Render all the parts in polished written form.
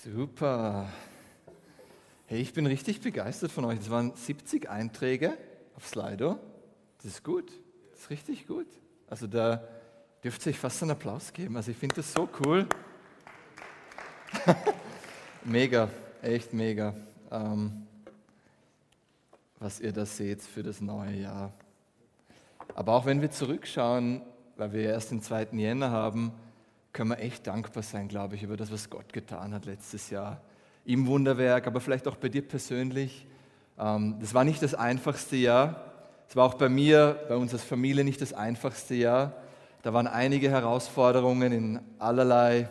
Super. Hey, ich bin richtig begeistert von euch. Es waren 70 Einträge auf Slido. Das ist gut. Das ist richtig gut. Also da dürft ihr euch fast einen Applaus geben. Also ich finde das so cool. Mega, echt mega, was ihr da seht für das neue Jahr. Aber auch wenn wir zurückschauen, weil wir erst den 2. Jänner haben, können wir echt dankbar sein, glaube ich, über das, was Gott getan hat letztes Jahr. Im Wunderwerk, aber vielleicht auch bei dir persönlich. Das war nicht das einfachste Jahr. Es war auch bei mir, bei uns als Familie nicht das einfachste Jahr. Da waren einige Herausforderungen in allerlei,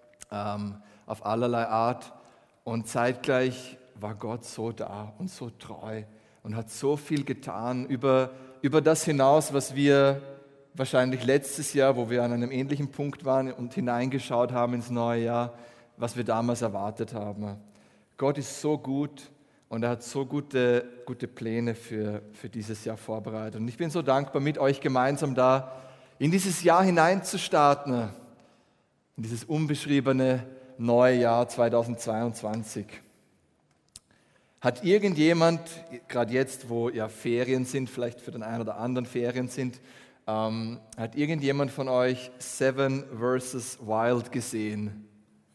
auf allerlei Art. Und zeitgleich war Gott so da und so treu und hat so viel getan über das hinaus, was wir wahrscheinlich letztes Jahr, wo wir an einem ähnlichen Punkt waren und hineingeschaut haben ins neue Jahr, was wir damals erwartet haben. Gott ist so gut und er hat so gute Pläne für dieses Jahr vorbereitet. Und ich bin so dankbar, mit euch gemeinsam da in dieses Jahr hineinzustarten, in dieses unbeschriebene neue Jahr 2022. Hat irgendjemand, gerade jetzt, wo ja Ferien sind, vielleicht für den einen oder anderen Ferien sind, hat irgendjemand von euch Seven vs. Wild gesehen?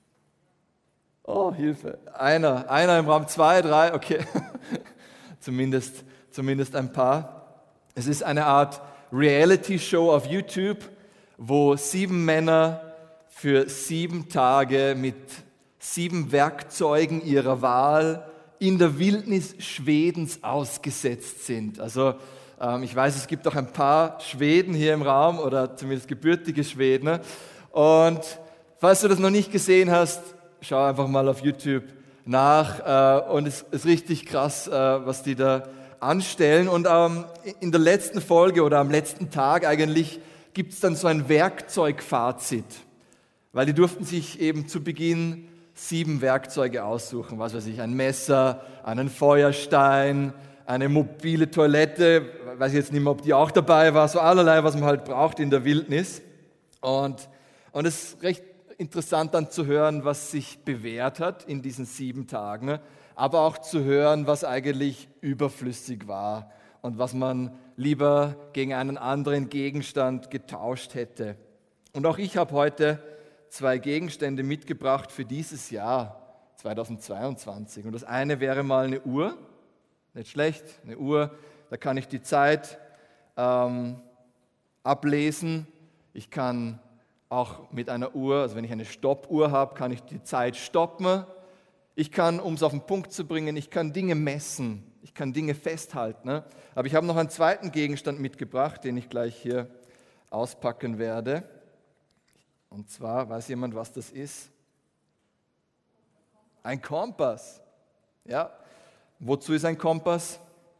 Oh, Hilfe. Einer im Raum, 2, 3, okay. zumindest ein paar. Es ist eine Art Reality-Show auf YouTube, wo 7 Männer für 7 Tage mit 7 Werkzeugen ihrer Wahl in der Wildnis Schwedens ausgesetzt sind. Also ich weiß, es gibt auch ein paar Schweden hier im Raum oder zumindest gebürtige Schweden. Und falls du das noch nicht gesehen hast, schau einfach mal auf YouTube nach. Und es ist richtig krass, was die da anstellen. Und in der letzten Folge oder am letzten Tag eigentlich gibt es dann so ein Werkzeugfazit. Weil die durften sich eben zu Beginn 7 Werkzeuge aussuchen. Was weiß ich, ein Messer, einen Feuerstein, eine mobile Toilette, weiß ich jetzt nicht mehr, ob die auch dabei war, so allerlei, was man halt braucht in der Wildnis. Und es ist recht interessant dann zu hören, was sich bewährt hat in diesen 7 Tagen, aber auch zu hören, was eigentlich überflüssig war und was man lieber gegen einen anderen Gegenstand getauscht hätte. Und auch ich habe heute 2 Gegenstände mitgebracht für dieses Jahr 2022. Und das eine wäre mal eine Uhr. Nicht schlecht, eine Uhr, da kann ich die Zeit ablesen. Ich kann auch mit einer Uhr, also wenn ich eine Stoppuhr habe, kann ich die Zeit stoppen. Ich kann, um es auf den Punkt zu bringen, ich kann Dinge messen, ich kann Dinge festhalten. Ne? Aber ich habe noch einen zweiten Gegenstand mitgebracht, den ich gleich hier auspacken werde. Und zwar, weiß jemand, was das ist? Ein Kompass. Ja. Wozu ist ein Kompass?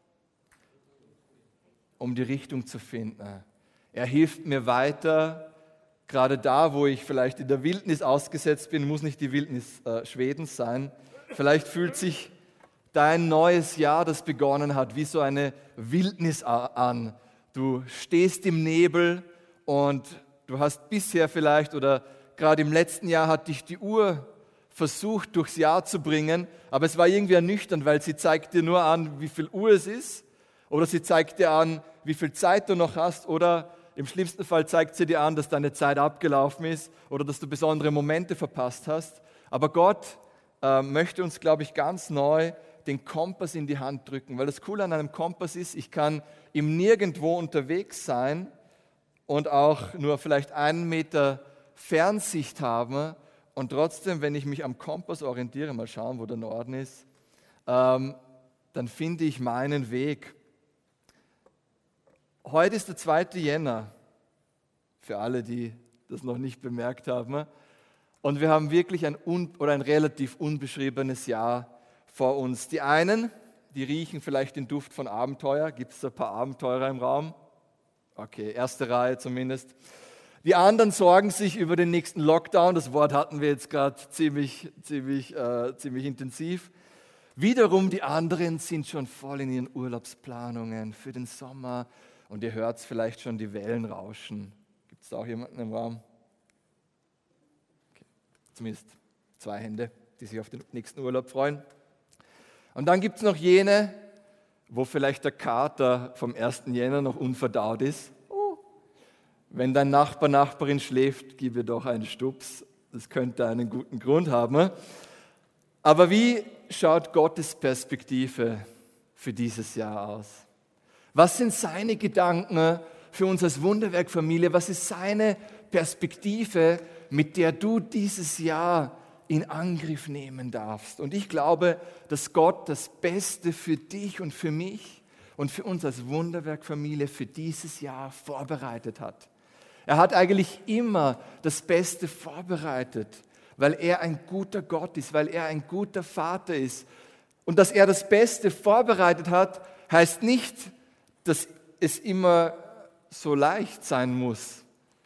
Um die Richtung zu finden. Er hilft mir weiter, gerade da, wo ich vielleicht in der Wildnis ausgesetzt bin, muss nicht die Wildnis Schwedens sein. Vielleicht fühlt sich dein neues Jahr, das begonnen hat, wie so eine Wildnis an. Du stehst im Nebel und du hast bisher vielleicht oder gerade im letzten Jahr hat dich die Uhr versucht, durchs Jahr zu bringen, aber es war irgendwie ernüchternd, weil sie zeigt dir nur an, wie viel Uhr es ist, oder sie zeigt dir an, wie viel Zeit du noch hast, oder im schlimmsten Fall zeigt sie dir an, dass deine Zeit abgelaufen ist oder dass du besondere Momente verpasst hast. Aber Gott möchte uns, glaube ich, ganz neu den Kompass in die Hand drücken, weil das Coole an einem Kompass ist, ich kann im Nirgendwo unterwegs sein und auch nur vielleicht 1 Meter Fernsicht haben. Und trotzdem, wenn ich mich am Kompass orientiere, mal schauen, wo der Norden ist, dann finde ich meinen Weg. Heute ist der 2. Jänner, für alle, die das noch nicht bemerkt haben. Und wir haben wirklich ein relativ unbeschriebenes Jahr vor uns. Die einen, die riechen vielleicht den Duft von Abenteuer. Gibt es ein paar Abenteurer im Raum? Okay, erste Reihe zumindest. Die anderen sorgen sich über den nächsten Lockdown. Das Wort hatten wir jetzt gerade ziemlich intensiv. Wiederum die anderen sind schon voll in ihren Urlaubsplanungen für den Sommer. Und ihr hört vielleicht schon die Wellen rauschen. Gibt es da auch jemanden im Raum? Okay. Zumindest 2 Hände, die sich auf den nächsten Urlaub freuen. Und dann gibt es noch jene, wo vielleicht der Kater vom 1. Jänner noch unverdaut ist. Oh. Wenn dein Nachbar, Nachbarin schläft, gib ihr doch einen Stups. Das könnte einen guten Grund haben. Aber wie schaut Gottes Perspektive für dieses Jahr aus? Was sind seine Gedanken für uns als Wunderwerk-Familie? Was ist seine Perspektive, mit der du dieses Jahr in Angriff nehmen darfst? Und ich glaube, dass Gott das Beste für dich und für mich und für uns als Wunderwerk-Familie für dieses Jahr vorbereitet hat. Er hat eigentlich immer das Beste vorbereitet, weil er ein guter Gott ist, weil er ein guter Vater ist. Und dass er das Beste vorbereitet hat, heißt nicht, dass es immer so leicht sein muss.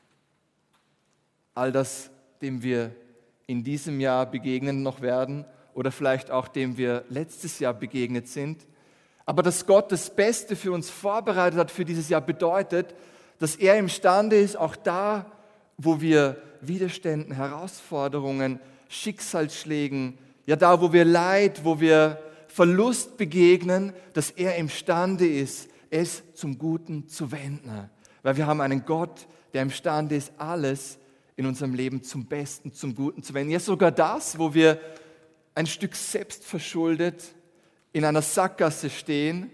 All das, dem wir in diesem Jahr begegnen noch werden oder vielleicht auch dem wir letztes Jahr begegnet sind. Aber dass Gott das Beste für uns vorbereitet hat für dieses Jahr bedeutet, dass er imstande ist, auch da, wo wir Widerständen, Herausforderungen, Schicksalsschlägen, ja da, wo wir Leid, wo wir Verlust begegnen, dass er imstande ist, es zum Guten zu wenden. Weil wir haben einen Gott, der imstande ist, alles in unserem Leben zum Besten, zum Guten zu wenden. Ja, sogar das, wo wir ein Stück selbstverschuldet in einer Sackgasse stehen.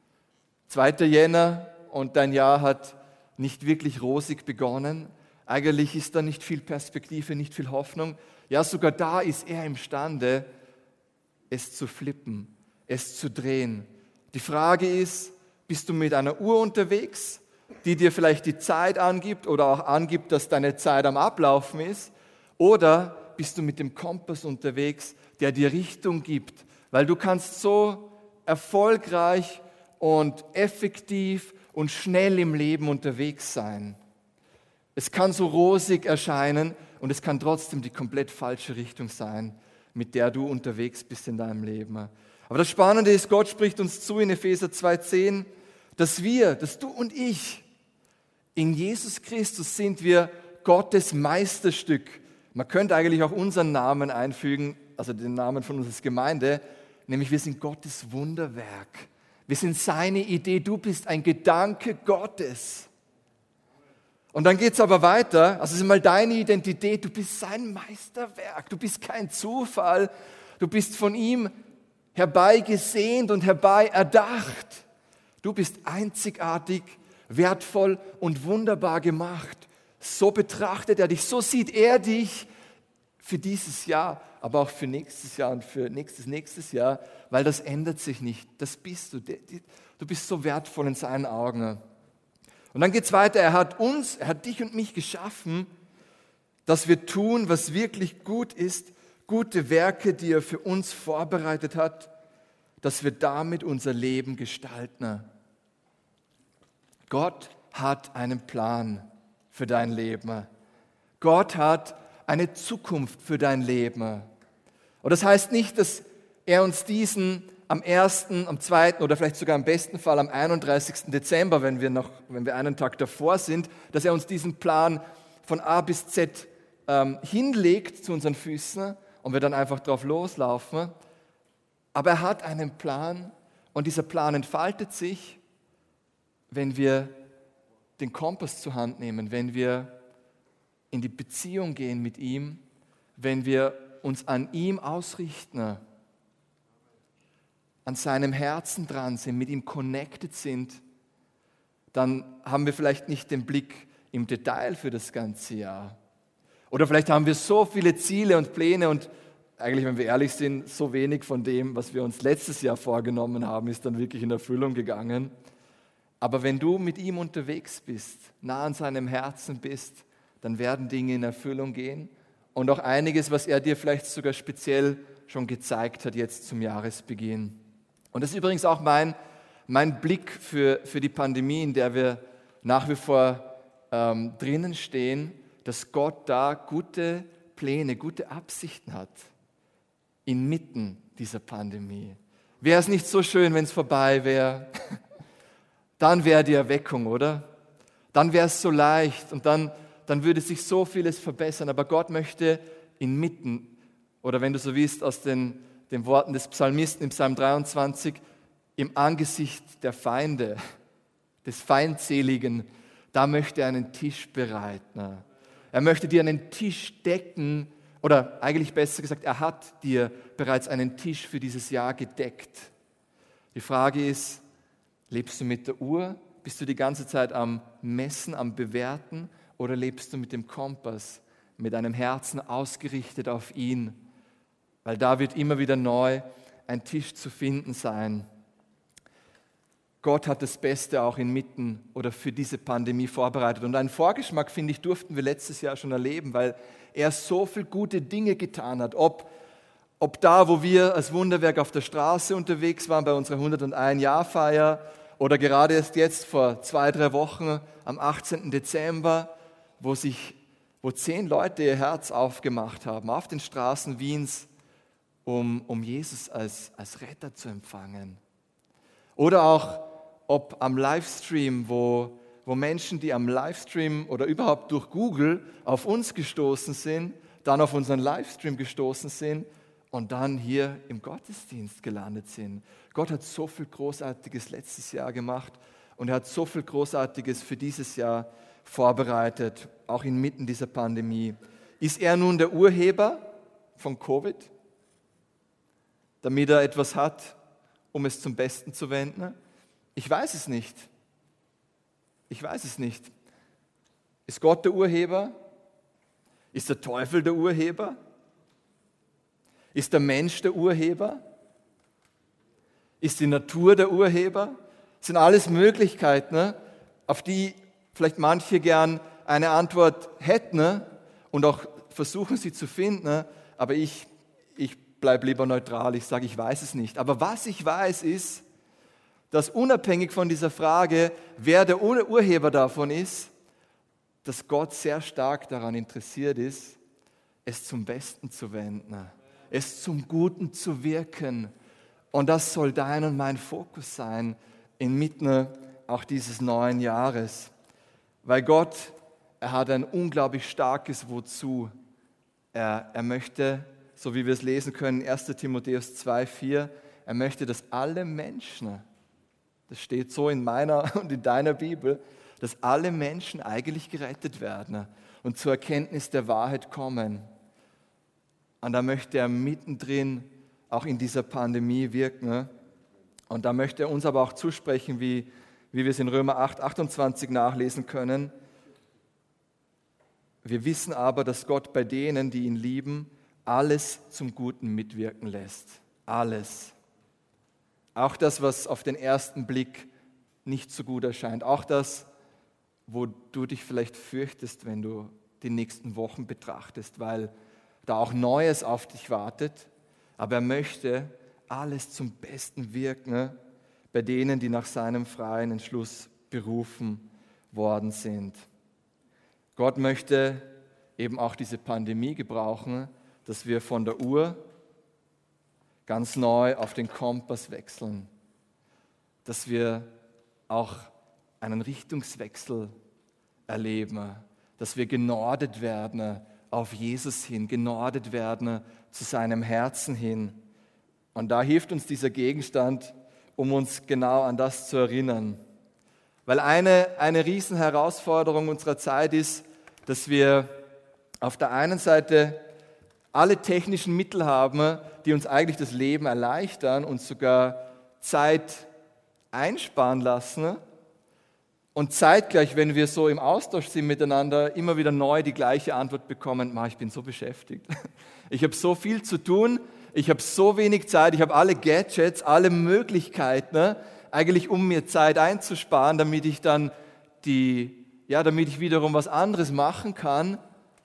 2. Jänner und dein Jahr hat nicht wirklich rosig begonnen. Eigentlich ist da nicht viel Perspektive, nicht viel Hoffnung. Ja, sogar da ist er imstande, es zu flippen, es zu drehen. Die Frage ist, bist du mit einer Uhr unterwegs, die dir vielleicht die Zeit angibt oder auch angibt, dass deine Zeit am Ablaufen ist? Oder bist du mit dem Kompass unterwegs, der dir Richtung gibt? Weil du kannst so erfolgreich und effektiv und schnell im Leben unterwegs sein. Es kann so rosig erscheinen und es kann trotzdem die komplett falsche Richtung sein, mit der du unterwegs bist in deinem Leben. Aber das Spannende ist, Gott spricht uns zu in Epheser 2,10, dass du und ich, in Jesus Christus sind wir Gottes Meisterstück. Man könnte eigentlich auch unseren Namen einfügen, also den Namen von uns als Gemeinde, nämlich wir sind Gottes Wunderwerk. Wir sind seine Idee, du bist ein Gedanke Gottes. Und dann geht es aber weiter, also es ist mal deine Identität, du bist sein Meisterwerk, du bist kein Zufall, du bist von ihm herbeigesehnt und herbei erdacht. Du bist einzigartig, wertvoll und wunderbar gemacht. So betrachtet er dich, so sieht er dich für dieses Jahr, aber auch für nächstes Jahr und für nächstes Jahr, weil das ändert sich nicht. Das bist du. Du bist so wertvoll in seinen Augen. Und dann geht es weiter. Er hat dich und mich geschaffen, dass wir tun, was wirklich gut ist, gute Werke, die er für uns vorbereitet hat, dass wir damit unser Leben gestalten. Gott hat einen Plan für dein Leben. Gott hat eine Zukunft für dein Leben. Und das heißt nicht, dass er uns diesen am 1., am 2. oder vielleicht sogar im besten Fall am 31. Dezember, wenn wir einen Tag davor sind, dass er uns diesen Plan von A bis Z hinlegt zu unseren Füßen und wir dann einfach drauf loslaufen. Aber er hat einen Plan und dieser Plan entfaltet sich, wenn wir den Kompass zur Hand nehmen, wenn wir in die Beziehung gehen mit ihm, wenn wir uns an ihm ausrichten, an seinem Herzen dran sind, mit ihm connected sind, dann haben wir vielleicht nicht den Blick im Detail für das ganze Jahr. Oder vielleicht haben wir so viele Ziele und Pläne und eigentlich, wenn wir ehrlich sind, so wenig von dem, was wir uns letztes Jahr vorgenommen haben, ist dann wirklich in Erfüllung gegangen. Aber wenn du mit ihm unterwegs bist, nah an seinem Herzen bist, dann werden Dinge in Erfüllung gehen und auch einiges, was er dir vielleicht sogar speziell schon gezeigt hat jetzt zum Jahresbeginn. Und das ist übrigens auch mein Blick für die Pandemie, in der wir nach wie vor drinnen stehen, dass Gott da gute Pläne, gute Absichten hat inmitten dieser Pandemie. Wäre es nicht so schön, wenn es vorbei wäre? Dann wäre die Erweckung, oder? Dann wäre es so leicht und dann würde sich so vieles verbessern. Aber Gott möchte inmitten Oder wenn du so willst, aus den Worten des Psalmisten im Psalm 23, im Angesicht der Feinde, des Feindseligen, da möchte er einen Tisch bereiten. Er möchte dir einen Tisch decken, oder eigentlich besser gesagt, er hat dir bereits einen Tisch für dieses Jahr gedeckt. Die Frage ist, lebst du mit der Uhr? Bist du die ganze Zeit am Messen, am Bewerten? Oder lebst du mit dem Kompass, mit deinem Herzen ausgerichtet auf ihn? Weil da wird immer wieder neu ein Tisch zu finden sein. Gott hat das Beste auch inmitten oder für diese Pandemie vorbereitet. Und einen Vorgeschmack, finde ich, durften wir letztes Jahr schon erleben, weil er so viele gute Dinge getan hat. Ob da, wo wir als Wunderwerk auf der Straße unterwegs waren, bei unserer 101-Jahr-Feier oder gerade erst jetzt vor 2-3 Wochen am 18. Dezember, wo 10 Leute ihr Herz aufgemacht haben auf den Straßen Wiens, um Jesus als Retter zu empfangen. Oder auch ob am Livestream, wo Menschen, die am Livestream oder überhaupt durch Google auf uns gestoßen sind, dann auf unseren Livestream gestoßen sind und dann hier im Gottesdienst gelandet sind. Gott hat so viel Großartiges letztes Jahr gemacht und er hat so viel Großartiges für dieses Jahr vorbereitet, auch inmitten dieser Pandemie. Ist er nun der Urheber von Covid, damit er etwas hat, um es zum Besten zu wenden? Ich weiß es nicht. Ich weiß es nicht. Ist Gott der Urheber? Ist der Teufel der Urheber? Ist der Mensch der Urheber? Ist die Natur der Urheber? Das sind alles Möglichkeiten, auf die vielleicht manche gern eine Antwort hätten und auch versuchen sie zu finden, aber ich bleibe lieber neutral, ich sage, ich weiß es nicht. Aber was ich weiß ist, dass unabhängig von dieser Frage, wer der Urheber davon ist, dass Gott sehr stark daran interessiert ist, es zum Besten zu wenden, es zum Guten zu wirken. Und das soll dein und mein Fokus sein, inmitten auch dieses neuen Jahres. Weil Gott, er hat ein unglaublich starkes Wozu. Er möchte, so wie wir es lesen können, 1. Timotheus 2,4, er möchte, dass alle Menschen, das steht so in meiner und in deiner Bibel, dass alle Menschen eigentlich gerettet werden und zur Erkenntnis der Wahrheit kommen. Und da möchte er mittendrin auch in dieser Pandemie wirken. Und da möchte er uns aber auch zusprechen, wie wir es in Römer 8, 28 nachlesen können. Wir wissen aber, dass Gott bei denen, die ihn lieben, alles zum Guten mitwirken lässt. Alles. Auch das, was auf den ersten Blick nicht so gut erscheint. Auch das, wo du dich vielleicht fürchtest, wenn du die nächsten Wochen betrachtest, weil da auch Neues auf dich wartet. Aber er möchte alles zum Besten wirken bei denen, die nach seinem freien Entschluss berufen worden sind. Gott möchte eben auch diese Pandemie gebrauchen, dass wir von der Uhr ganz neu auf den Kompass wechseln, dass wir auch einen Richtungswechsel erleben, dass wir genordet werden auf Jesus hin, genordet werden zu seinem Herzen hin. Und da hilft uns dieser Gegenstand, um uns genau an das zu erinnern. Weil eine Riesenherausforderung unserer Zeit ist, dass wir auf der einen Seite alle technischen Mittel haben, die uns eigentlich das Leben erleichtern und sogar Zeit einsparen lassen. Und zeitgleich, wenn wir so im Austausch sind miteinander, immer wieder neu die gleiche Antwort bekommen, ich bin so beschäftigt, ich habe so viel zu tun, ich habe so wenig Zeit, ich habe alle Gadgets, alle Möglichkeiten, eigentlich um mir Zeit einzusparen, damit ich dann damit ich wiederum was anderes machen kann.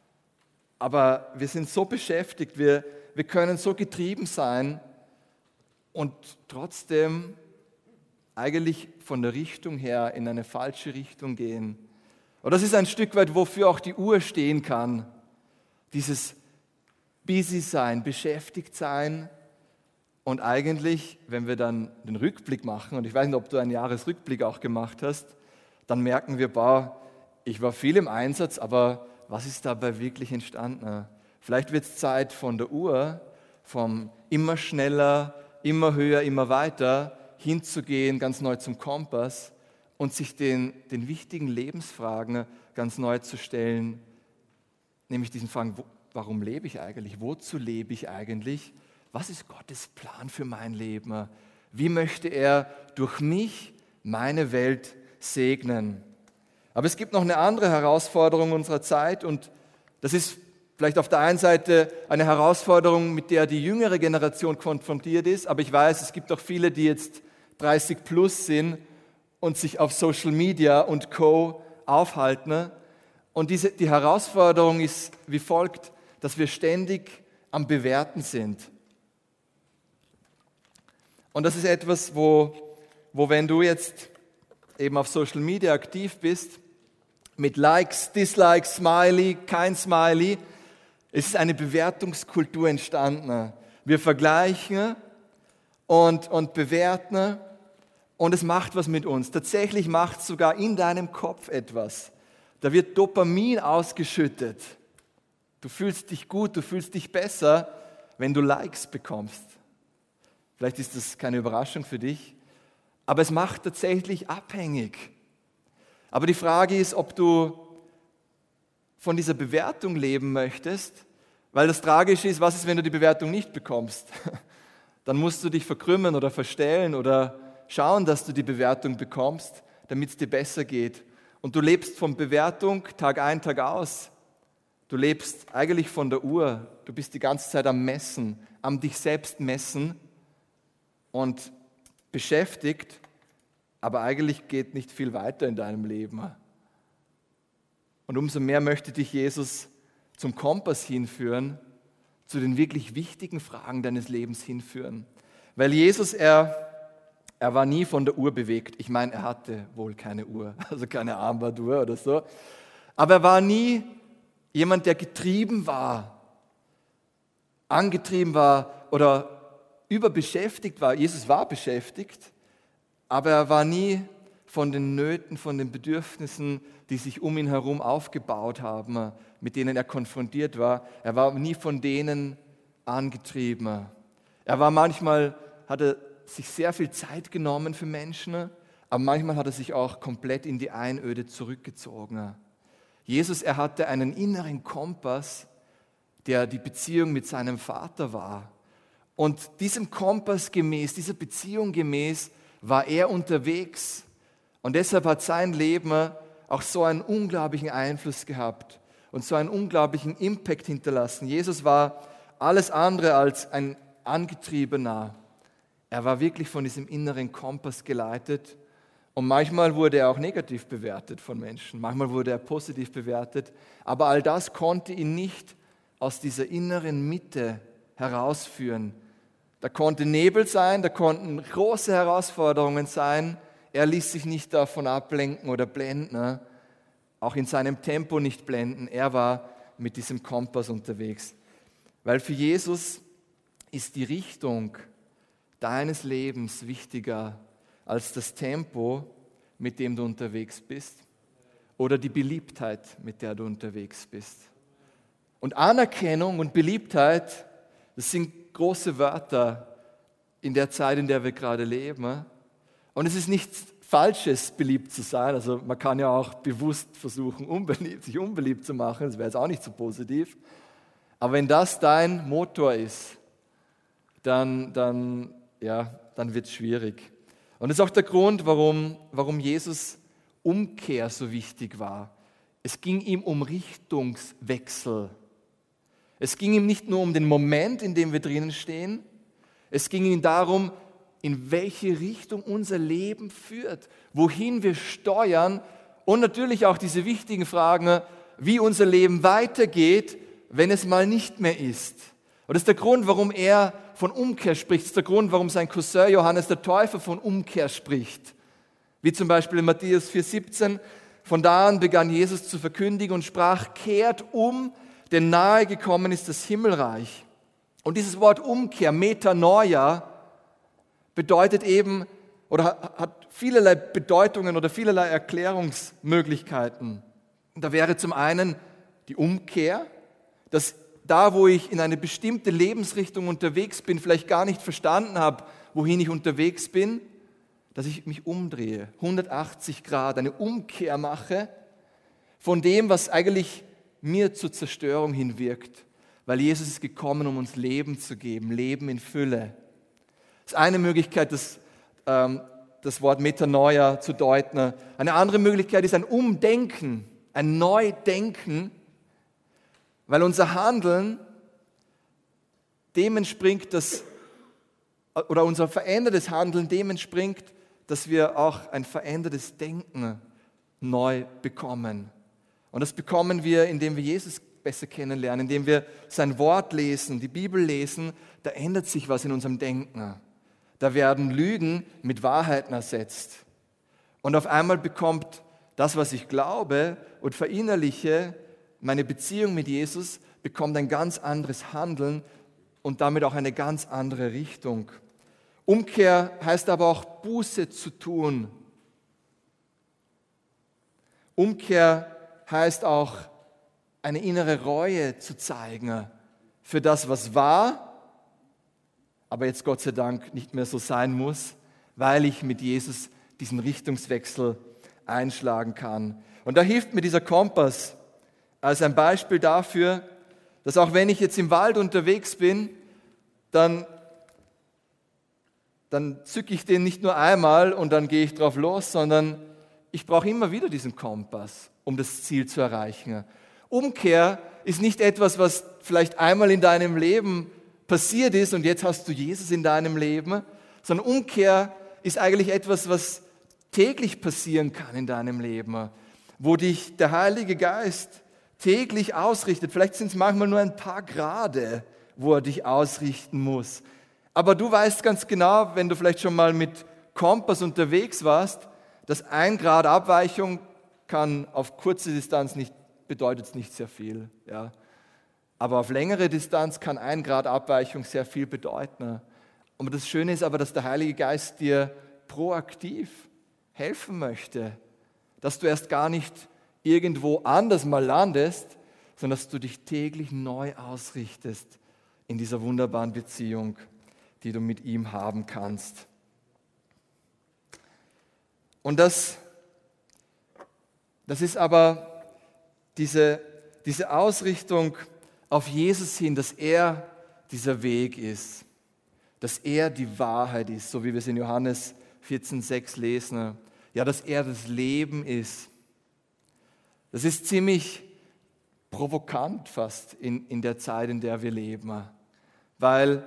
Aber wir sind so beschäftigt, wir können so getrieben sein und trotzdem eigentlich von der Richtung her in eine falsche Richtung gehen. Und das ist ein Stück weit, wofür auch die Uhr stehen kann. Dieses busy sein, beschäftigt sein. Und eigentlich, wenn wir dann den Rückblick machen, und ich weiß nicht, ob du einen Jahresrückblick auch gemacht hast, dann merken wir, ich war viel im Einsatz, aber was ist dabei wirklich entstanden? Vielleicht wird es Zeit, von der Uhr vom immer schneller, immer höher, immer weiter hinzugehen, ganz neu zum Kompass und sich den wichtigen Lebensfragen ganz neu zu stellen, nämlich diesen Fragen, warum lebe ich eigentlich? Wozu lebe ich eigentlich? Was ist Gottes Plan für mein Leben? Wie möchte er durch mich meine Welt segnen? Aber es gibt noch eine andere Herausforderung unserer Zeit und das ist vielleicht auf der einen Seite eine Herausforderung, mit der die jüngere Generation konfrontiert ist, aber ich weiß, es gibt auch viele, die jetzt 30 plus sind und sich auf Social Media und Co. aufhalten. Und die Herausforderung ist wie folgt, dass wir ständig am Bewerten sind. Und das ist etwas, wo wenn du jetzt eben auf Social Media aktiv bist, mit Likes, Dislikes, Smiley, kein Smiley, es ist eine Bewertungskultur entstanden. Wir vergleichen und bewerten und es macht was mit uns. Tatsächlich macht es sogar in deinem Kopf etwas. Da wird Dopamin ausgeschüttet. Du fühlst dich gut, du fühlst dich besser, wenn du Likes bekommst. Vielleicht ist das keine Überraschung für dich, aber es macht tatsächlich abhängig. Aber die Frage ist, ob du von dieser Bewertung leben möchtest, weil das Tragische ist, was ist, wenn du die Bewertung nicht bekommst? Dann musst du dich verkrümmen oder verstellen oder schauen, dass du die Bewertung bekommst, damit es dir besser geht. Und du lebst von Bewertung Tag ein, Tag aus. Du lebst eigentlich von der Uhr. Du bist die ganze Zeit am Messen, am dich selbst messen und beschäftigt, aber eigentlich geht nicht viel weiter in deinem Leben. Und umso mehr möchte dich Jesus zum Kompass hinführen, zu den wirklich wichtigen Fragen deines Lebens hinführen. Weil Jesus, er war nie von der Uhr bewegt. Ich meine, er hatte wohl keine Uhr, also keine Armbanduhr oder so. Aber er war nie jemand, der getrieben war, angetrieben war oder überbeschäftigt war. Jesus war beschäftigt, aber er war nie von den Nöten, von den Bedürfnissen, die sich um ihn herum aufgebaut haben, mit denen er konfrontiert war. Er war nie von denen angetrieben. Hat er sich sehr viel Zeit genommen für Menschen, aber manchmal hat er sich auch komplett in die Einöde zurückgezogen. Jesus, er hatte einen inneren Kompass, der die Beziehung mit seinem Vater war. Und diesem Kompass gemäß, dieser Beziehung gemäß, war er unterwegs. Und deshalb hat sein Leben auch so einen unglaublichen Einfluss gehabt und so einen unglaublichen Impact hinterlassen. Jesus war alles andere als ein Angetriebener. Er war wirklich von diesem inneren Kompass geleitet. Und manchmal wurde er auch negativ bewertet von Menschen, manchmal wurde er positiv bewertet. Aber all das konnte ihn nicht aus dieser inneren Mitte herausführen. Da konnte Nebel sein, da konnten große Herausforderungen sein. Er ließ sich nicht davon ablenken oder blenden, auch in seinem Tempo nicht blenden. Er war mit diesem Kompass unterwegs. Weil für Jesus ist die Richtung deines Lebens wichtiger als das Tempo, mit dem du unterwegs bist oder die Beliebtheit, mit der du unterwegs bist. Und Anerkennung und Beliebtheit, das sind große Wörter in der Zeit, in der wir gerade leben. Und es ist nichts Falsches, beliebt zu sein. Also man kann ja auch bewusst versuchen, sich unbeliebt zu machen. Das wäre jetzt auch nicht so positiv. Aber wenn das dein Motor ist, dann wird es schwierig. Und das ist auch der Grund, warum Jesus Umkehr so wichtig war. Es ging ihm um Richtungswechsel. Es ging ihm nicht nur um den Moment, in dem wir drinnen stehen. Es ging ihm darum, in welche Richtung unser Leben führt, wohin wir steuern und natürlich auch diese wichtigen Fragen, wie unser Leben weitergeht, wenn es mal nicht mehr ist. Und das ist der Grund, warum er von Umkehr spricht. Das ist der Grund, warum sein Cousin Johannes der Täufer von Umkehr spricht. Wie zum Beispiel in Matthäus 4,17. Von da an begann Jesus zu verkündigen und sprach, kehrt um, denn nahe gekommen ist das Himmelreich. Und dieses Wort Umkehr, Metanoia, bedeutet eben oder hat vielerlei Bedeutungen oder vielerlei Erklärungsmöglichkeiten. Da wäre zum einen die Umkehr, dass da, wo ich in eine bestimmte Lebensrichtung unterwegs bin, vielleicht gar nicht verstanden habe, wohin ich unterwegs bin, dass ich mich umdrehe, 180 Grad, eine Umkehr mache von dem, was eigentlich mir zur Zerstörung hinwirkt, weil Jesus ist gekommen, um uns Leben zu geben, Leben in Fülle. Das ist eine Möglichkeit, das Wort Metanoia zu deuten. Eine andere Möglichkeit ist ein Umdenken, ein Neudenken, weil unser Handeln dem entspringt, oder unser verändertes Handeln dem entspringt, dass wir auch ein verändertes Denken neu bekommen. Und das bekommen wir, indem wir Jesus besser kennenlernen, indem wir sein Wort lesen, die Bibel lesen. Da ändert sich was in unserem Denken. Da werden Lügen mit Wahrheiten ersetzt. Und auf einmal bekommt das, was ich glaube und verinnerliche, meine Beziehung mit Jesus, bekommt ein ganz anderes Handeln und damit auch eine ganz andere Richtung. Umkehr heißt aber auch Buße zu tun. Umkehr heißt auch eine innere Reue zu zeigen für das, was war, aber jetzt Gott sei Dank nicht mehr so sein muss, weil ich mit Jesus diesen Richtungswechsel einschlagen kann. Und da hilft mir dieser Kompass als ein Beispiel dafür, dass auch wenn ich jetzt im Wald unterwegs bin, dann zücke ich den nicht nur einmal und dann gehe ich drauf los, sondern ich brauche immer wieder diesen Kompass, um das Ziel zu erreichen. Umkehr ist nicht etwas, was vielleicht einmal in deinem Leben passiert ist und jetzt hast du Jesus in deinem Leben, sondern Umkehr ist eigentlich etwas, was täglich passieren kann in deinem Leben, wo dich der Heilige Geist täglich ausrichtet. Vielleicht sind es manchmal nur ein paar Grade, wo er dich ausrichten muss. Aber du weißt ganz genau, wenn du vielleicht schon mal mit Kompass unterwegs warst, dass 1 Grad Abweichung kann auf kurze Distanz bedeutet nicht sehr viel. Ja. Aber auf längere Distanz kann 1 Grad Abweichung sehr viel bedeuten. Und das Schöne ist aber, dass der Heilige Geist dir proaktiv helfen möchte, dass du erst gar nicht irgendwo anders mal landest, sondern dass du dich täglich neu ausrichtest in dieser wunderbaren Beziehung, die du mit ihm haben kannst. Und das ist aber diese Ausrichtung auf Jesus hin, dass er dieser Weg ist, dass er die Wahrheit ist, so wie wir es in Johannes 14,6 lesen. Ja, dass er das Leben ist. Das ist ziemlich provokant fast in der Zeit, in der wir leben, weil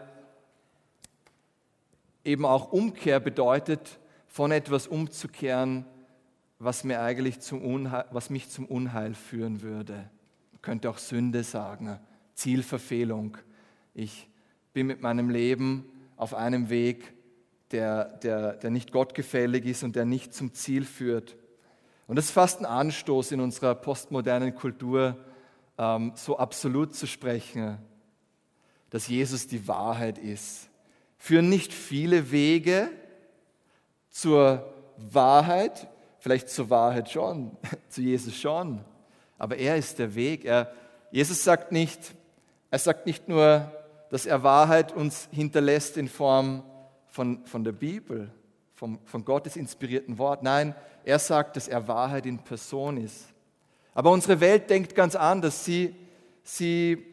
eben auch Umkehr bedeutet, von etwas umzukehren, was mich zum Unheil führen würde. Man könnte auch Sünde sagen, Zielverfehlung. Ich bin mit meinem Leben auf einem Weg, der nicht gottgefällig ist und der nicht zum Ziel führt. Und das ist fast ein Anstoß in unserer postmodernen Kultur, so absolut zu sprechen, dass Jesus die Wahrheit ist. Führen nicht viele Wege zur Wahrheit, vielleicht zur Wahrheit schon, zu Jesus schon, aber er ist der Weg. Jesus sagt nicht nur, dass er Wahrheit uns hinterlässt in Form von der Bibel, von Gottes inspirierten Wort. Nein, er sagt, dass er Wahrheit in Person ist. Aber unsere Welt denkt ganz anders. Sie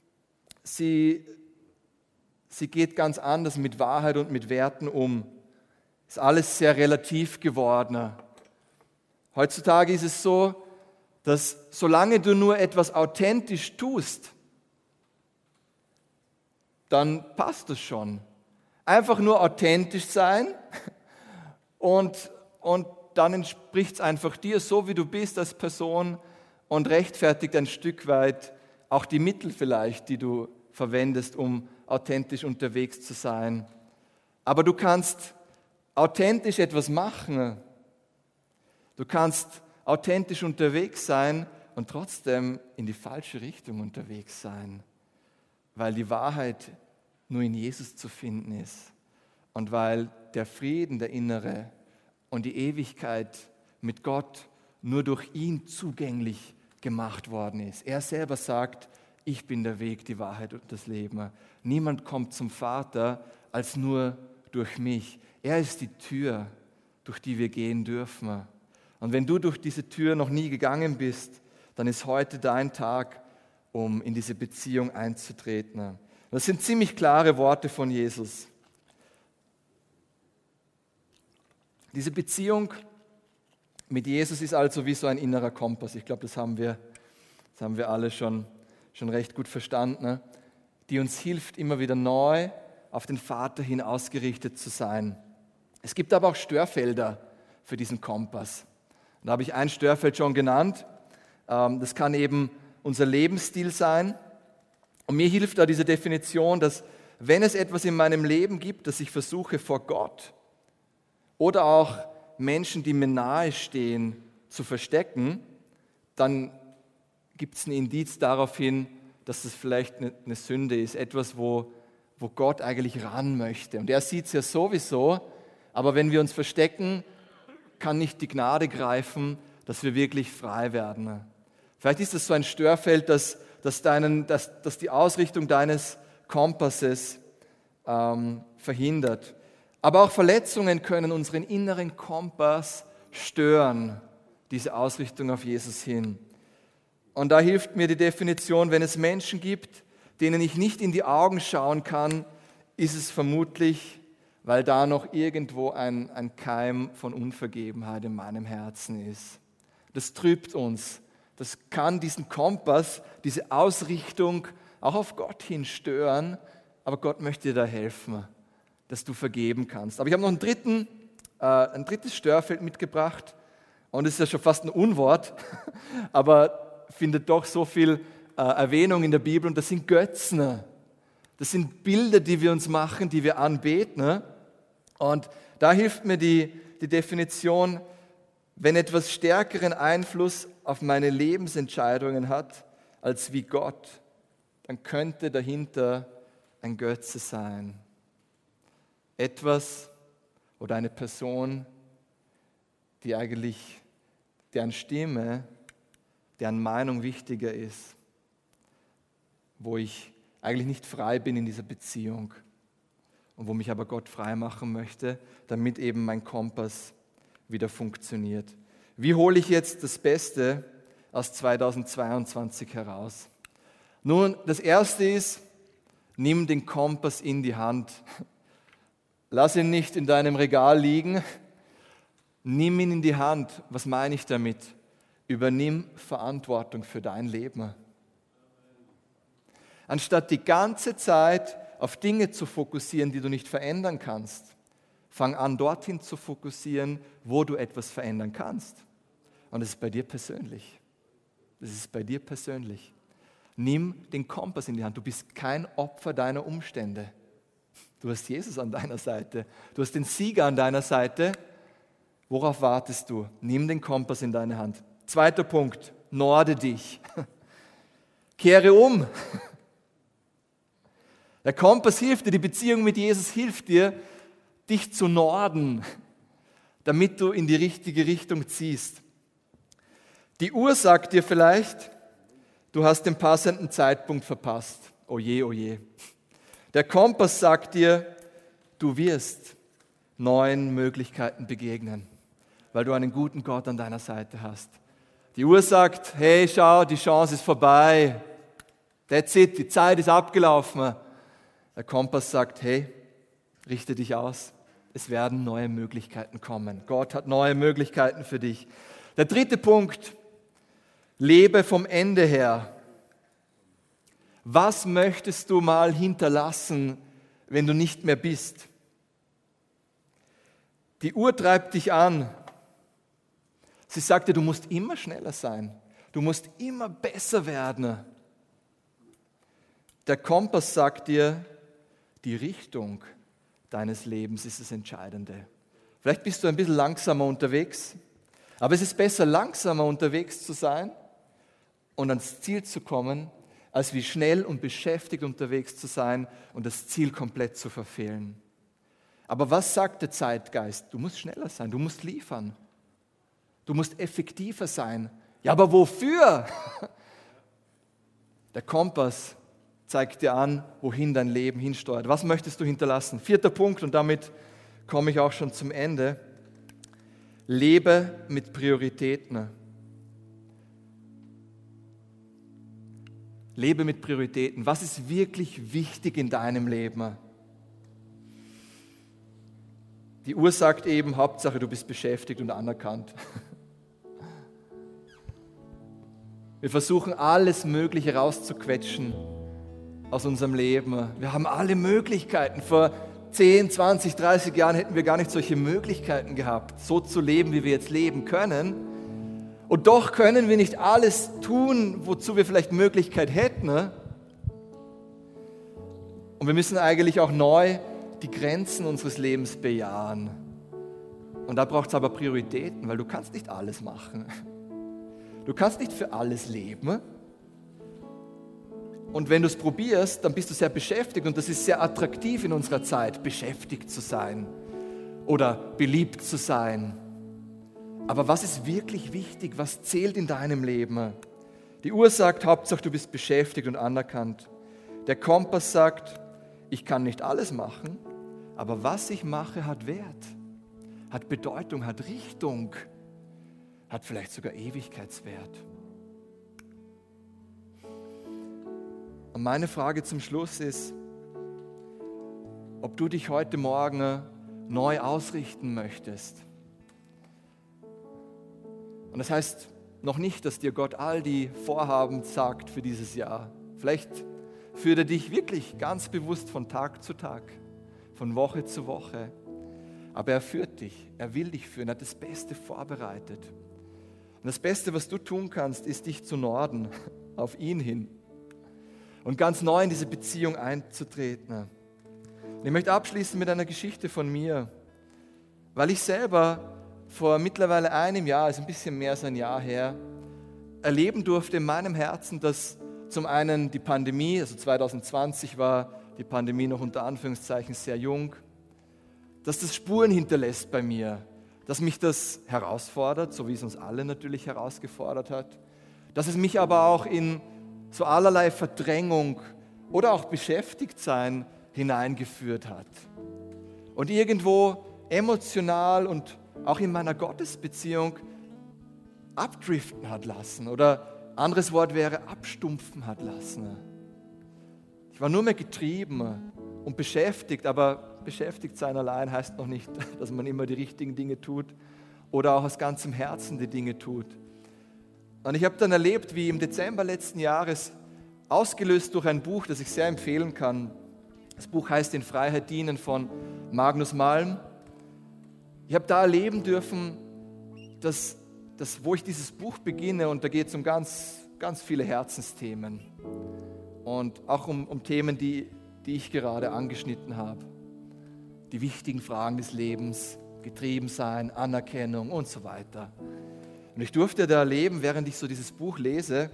geht ganz anders mit Wahrheit und mit Werten um. Ist alles sehr relativ geworden. Heutzutage ist es so, dass solange du nur etwas authentisch tust, dann passt es schon. Einfach nur authentisch sein und dann entspricht es einfach dir, so wie du bist als Person und rechtfertigt ein Stück weit auch die Mittel vielleicht, die du verwendest, um authentisch unterwegs zu sein. Aber du kannst authentisch etwas machen. Du kannst authentisch unterwegs sein und trotzdem in die falsche Richtung unterwegs sein, weil die Wahrheit nur in Jesus zu finden ist und weil der Frieden, der innere und die Ewigkeit mit Gott nur durch ihn zugänglich gemacht worden ist. Er selber sagt, ich bin der Weg, die Wahrheit und das Leben. Niemand kommt zum Vater als nur durch mich. Er ist die Tür, durch die wir gehen dürfen. Und wenn du durch diese Tür noch nie gegangen bist, dann ist heute dein Tag, um in diese Beziehung einzutreten. Das sind ziemlich klare Worte von Jesus. Diese Beziehung mit Jesus ist also wie so ein innerer Kompass. Ich glaube, das haben wir alle schon recht gut verstanden, die uns hilft, immer wieder neu auf den Vater hin ausgerichtet zu sein. Es gibt aber auch Störfelder für diesen Kompass. Da habe ich ein Störfeld schon genannt. Das kann eben unser Lebensstil sein. Und mir hilft da diese Definition, dass wenn es etwas in meinem Leben gibt, das ich versuche vor Gott oder auch Menschen, die mir nahe stehen, zu verstecken, dann gibt es ein Indiz darauf hin, dass das vielleicht eine Sünde ist, etwas, wo Gott eigentlich ran möchte. Und er sieht es ja sowieso, aber wenn wir uns verstecken, kann nicht die Gnade greifen, dass wir wirklich frei werden. Vielleicht ist das so ein Störfeld, dass die Ausrichtung deines Kompasses verhindert. Aber auch Verletzungen können unseren inneren Kompass stören, diese Ausrichtung auf Jesus hin. Und da hilft mir die Definition, wenn es Menschen gibt, denen ich nicht in die Augen schauen kann, ist es vermutlich, weil da noch irgendwo ein Keim von Unvergebenheit in meinem Herzen ist. Das trübt uns. Das kann diesen Kompass, diese Ausrichtung auch auf Gott hin stören, aber Gott möchte dir da helfen, dass du vergeben kannst. Aber ich habe noch ein drittes Störfeld mitgebracht und es ist ja schon fast ein Unwort, aber findet doch so viel Erwähnung in der Bibel und das sind Götzen. Das sind Bilder, die wir uns machen, die wir anbeten. Und da hilft mir die Definition, wenn etwas stärkeren Einfluss auf meine Lebensentscheidungen hat, als wie Gott, dann könnte dahinter ein Götze sein. Etwas oder eine Person, deren Stimme, deren Meinung wichtiger ist, wo ich eigentlich nicht frei bin in dieser Beziehung und wo mich aber Gott frei machen möchte, damit eben mein Kompass wieder funktioniert. Wie hole ich jetzt das Beste aus 2022 heraus? Nun, das Erste ist, nimm den Kompass in die Hand. Lass ihn nicht in deinem Regal liegen. Nimm ihn in die Hand. Was meine ich damit? Übernimm Verantwortung für dein Leben. Anstatt die ganze Zeit auf Dinge zu fokussieren, die du nicht verändern kannst, fang an, dorthin zu fokussieren, wo du etwas verändern kannst. Und es ist bei dir persönlich. Das ist bei dir persönlich. Nimm den Kompass in die Hand. Du bist kein Opfer deiner Umstände. Du hast Jesus an deiner Seite. Du hast den Sieger an deiner Seite. Worauf wartest du? Nimm den Kompass in deine Hand. Zweiter Punkt, norde dich. Kehre um. Der Kompass hilft dir, die Beziehung mit Jesus hilft dir, dich zu norden, damit du in die richtige Richtung ziehst. Die Uhr sagt dir vielleicht, du hast den passenden Zeitpunkt verpasst. Oh je, oh je. Der Kompass sagt dir, du wirst neuen Möglichkeiten begegnen, weil du einen guten Gott an deiner Seite hast. Die Uhr sagt, hey, schau, die Chance ist vorbei. That's it, die Zeit ist abgelaufen. Der Kompass sagt, hey, richte dich aus. Es werden neue Möglichkeiten kommen. Gott hat neue Möglichkeiten für dich. Der dritte Punkt, lebe vom Ende her. Was möchtest du mal hinterlassen, wenn du nicht mehr bist? Die Uhr treibt dich an. Sie sagt dir, du musst immer schneller sein. Du musst immer besser werden. Der Kompass sagt dir, die Richtung deines Lebens ist das Entscheidende. Vielleicht bist du ein bisschen langsamer unterwegs, aber es ist besser, langsamer unterwegs zu sein und ans Ziel zu kommen, als wie schnell und beschäftigt unterwegs zu sein und das Ziel komplett zu verfehlen. Aber was sagt der Zeitgeist? Du musst schneller sein, du musst liefern. Du musst effektiver sein. Ja, aber wofür? Der Kompass zeigt dir an, wohin dein Leben hinsteuert. Was möchtest du hinterlassen? 4. Punkt, und damit komme ich auch schon zum Ende. Lebe mit Prioritäten. Lebe mit Prioritäten. Was ist wirklich wichtig in deinem Leben? Die Uhr sagt eben, Hauptsache du bist beschäftigt und anerkannt. Wir versuchen alles Mögliche rauszuquetschen aus unserem Leben. Wir haben alle Möglichkeiten. Vor 10, 20, 30 Jahren hätten wir gar nicht solche Möglichkeiten gehabt, so zu leben, wie wir jetzt leben können. Und doch können wir nicht alles tun, wozu wir vielleicht Möglichkeit hätten. Und wir müssen eigentlich auch neu die Grenzen unseres Lebens bejahen. Und da braucht es aber Prioritäten, weil du kannst nicht alles machen. Du kannst nicht für alles leben. Und wenn du es probierst, dann bist du sehr beschäftigt und das ist sehr attraktiv in unserer Zeit, beschäftigt zu sein oder beliebt zu sein. Aber was ist wirklich wichtig? Was zählt in deinem Leben? Die Uhr sagt, Hauptsache du bist beschäftigt und anerkannt. Der Kompass sagt, ich kann nicht alles machen, aber was ich mache, hat Wert, hat Bedeutung, hat Richtung, hat vielleicht sogar Ewigkeitswert. Und meine Frage zum Schluss ist, ob du dich heute Morgen neu ausrichten möchtest. Und das heißt noch nicht, dass dir Gott all die Vorhaben sagt für dieses Jahr. Vielleicht führt er dich wirklich ganz bewusst von Tag zu Tag, von Woche zu Woche. Aber er führt dich, er will dich führen, er hat das Beste vorbereitet. Und das Beste, was du tun kannst, ist dich zu norden, auf ihn hin. Und ganz neu in diese Beziehung einzutreten. Und ich möchte abschließen mit einer Geschichte von mir, weil ich selber vor mittlerweile einem Jahr, ist ein bisschen mehr als ein Jahr her, erleben durfte in meinem Herzen, dass zum einen die Pandemie, also 2020 war die Pandemie noch unter Anführungszeichen sehr jung, dass das Spuren hinterlässt bei mir, dass mich das herausfordert, so wie es uns alle natürlich herausgefordert hat, dass es mich aber auch in so allerlei Verdrängung oder auch Beschäftigtsein hineingeführt hat. Und irgendwo emotional und auch in meiner Gottesbeziehung abdriften hat lassen. Oder anderes Wort wäre abstumpfen hat lassen. Ich war nur mehr getrieben und beschäftigt, aber beschäftigt sein allein heißt noch nicht, dass man immer die richtigen Dinge tut oder auch aus ganzem Herzen die Dinge tut. Und ich habe dann erlebt, wie im Dezember letzten Jahres, ausgelöst durch ein Buch, das ich sehr empfehlen kann. Das Buch heißt In Freiheit dienen von Magnus Malm. Ich habe da erleben dürfen, dass wo ich dieses Buch beginne, und da geht es um ganz, ganz viele Herzensthemen und auch um Themen, die ich gerade angeschnitten habe. Die wichtigen Fragen des Lebens, Getriebensein, Anerkennung und so weiter. Und ich durfte da erleben, während ich so dieses Buch lese,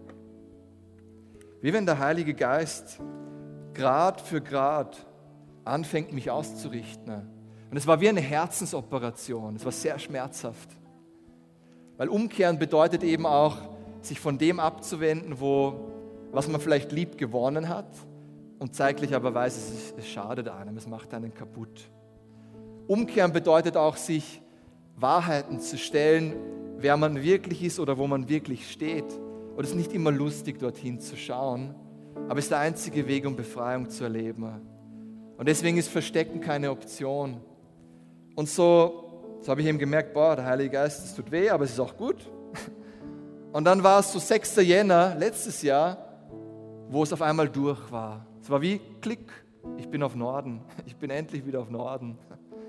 wie wenn der Heilige Geist Grad für Grad anfängt, mich auszurichten. Und es war wie eine Herzensoperation, es war sehr schmerzhaft. Weil umkehren bedeutet eben auch, sich von dem abzuwenden, was man vielleicht lieb gewonnen hat und zeitlich aber weiß, es schadet einem, es macht einen kaputt. Umkehren bedeutet auch, sich Wahrheiten zu stellen, wer man wirklich ist oder wo man wirklich steht. Und es ist nicht immer lustig, dorthin zu schauen, aber es ist der einzige Weg, um Befreiung zu erleben. Und deswegen ist Verstecken keine Option. Und so habe ich eben gemerkt, der Heilige Geist, das tut weh, aber es ist auch gut. Und dann war es so 6. Jänner letztes Jahr, wo es auf einmal durch war. Es war wie Klick, ich bin auf Norden, ich bin endlich wieder auf Norden.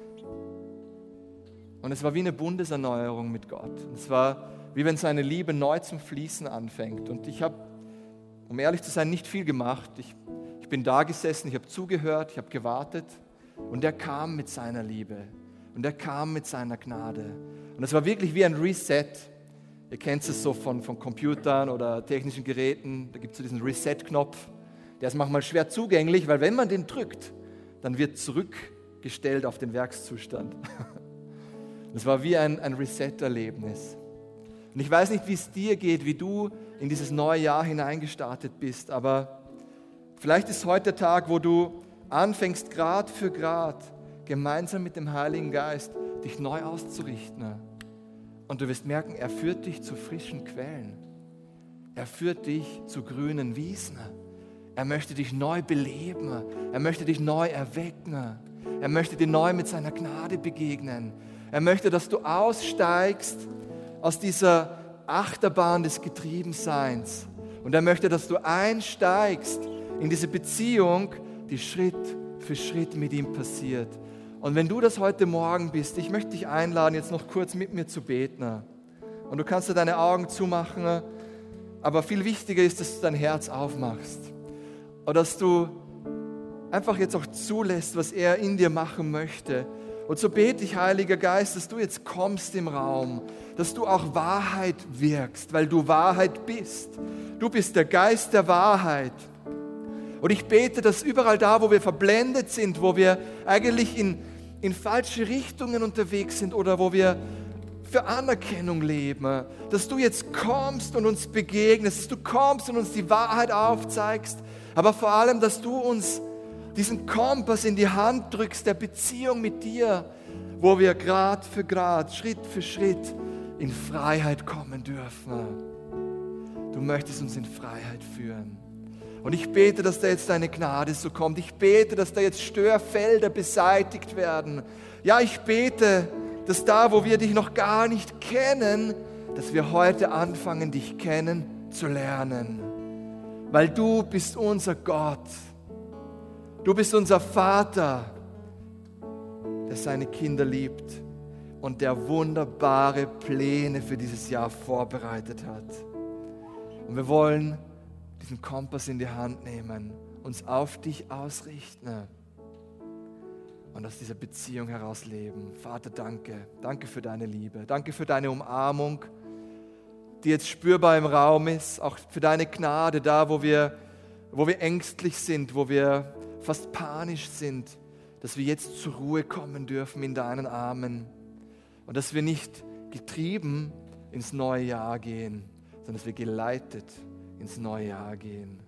Und es war wie eine Bundeserneuerung mit Gott. Es war wie wenn seine Liebe neu zum Fließen anfängt. Und ich habe, um ehrlich zu sein, nicht viel gemacht. Ich bin da gesessen, ich habe zugehört, ich habe gewartet. Und er kam mit seiner Liebe. Und er kam mit seiner Gnade. Und es war wirklich wie ein Reset. Ihr kennt es so von Computern oder technischen Geräten. Da gibt es so diesen Reset-Knopf. Der ist manchmal schwer zugänglich, weil wenn man den drückt, dann wird zurückgestellt auf den Werkszustand. Es war wie ein Reset-Erlebnis. Und ich weiß nicht, wie es dir geht, wie du in dieses neue Jahr hineingestartet bist, aber vielleicht ist heute der Tag, wo du anfängst, Grad für Grad, gemeinsam mit dem Heiligen Geist, dich neu auszurichten. Und du wirst merken, er führt dich zu frischen Quellen. Er führt dich zu grünen Wiesen. Er möchte dich neu beleben. Er möchte dich neu erwecken. Er möchte dir neu mit seiner Gnade begegnen. Er möchte, dass du aussteigst aus dieser Achterbahn des Getriebenseins. Und er möchte, dass du einsteigst in diese Beziehung, die Schritt für Schritt mit ihm passiert. Und wenn du das heute Morgen bist, ich möchte dich einladen, jetzt noch kurz mit mir zu beten. Und du kannst dir deine Augen zumachen, aber viel wichtiger ist, dass du dein Herz aufmachst. Und dass du einfach jetzt auch zulässt, was er in dir machen möchte. Und so bete ich, Heiliger Geist, dass du jetzt kommst im Raum, dass du auch Wahrheit wirkst, weil du Wahrheit bist. Du bist der Geist der Wahrheit. Und ich bete, dass überall da, wo wir verblendet sind, wo wir eigentlich in falsche Richtungen unterwegs sind oder wo wir für Anerkennung leben, dass du jetzt kommst und uns begegnest, dass du kommst und uns die Wahrheit aufzeigst, aber vor allem, dass du uns diesen Kompass in die Hand drückst, der Beziehung mit dir, wo wir Grad für Grad, Schritt für Schritt in Freiheit kommen dürfen. Du möchtest uns in Freiheit führen. Und ich bete, dass da jetzt deine Gnade so kommt. Ich bete, dass da jetzt Störfelder beseitigt werden. Ja, ich bete, dass da, wo wir dich noch gar nicht kennen, dass wir heute anfangen, dich kennenzulernen. Weil du bist unser Gott. Du bist unser Vater, der seine Kinder liebt und der wunderbare Pläne für dieses Jahr vorbereitet hat. Und wir wollen diesen Kompass in die Hand nehmen, uns auf dich ausrichten und aus dieser Beziehung heraus leben. Vater, danke. Danke für deine Liebe. Danke für deine Umarmung, die jetzt spürbar im Raum ist. Auch für deine Gnade da, wo wir ängstlich sind, wo wir fast panisch sind, dass wir jetzt zur Ruhe kommen dürfen in deinen Armen und dass wir nicht getrieben ins neue Jahr gehen, sondern dass wir geleitet ins neue Jahr gehen.